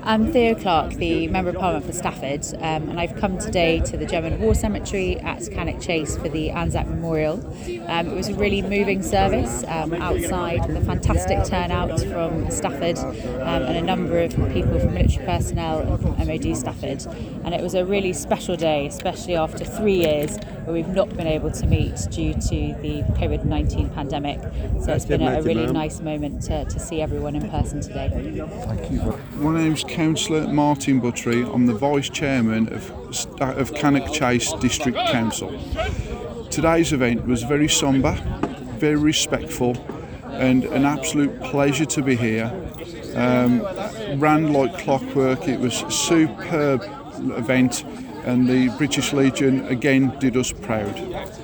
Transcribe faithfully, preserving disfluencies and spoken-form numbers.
I'm Theo Clark, the Member of Parliament for Stafford, um, and I've come today to the German War Cemetery at Cannock Chase for the Anzac Memorial. Um, it was a really moving service um, outside with a fantastic turnout from Stafford um, and a number of people from military personnel and from M O D Stafford. And it was a really special day, especially after three years where we've not been able to meet due to the covid nineteen pandemic. So it's been a, a really nice moment to, to see everyone in person today. Thank you. My name's Councillor Martin Buttery. I'm the Vice Chairman of, of Cannock Chase District Council. Today's event was very sombre, very respectful, and an absolute pleasure to be here. Um, ran like clockwork. It was a superb event, and the British Legion again did us proud.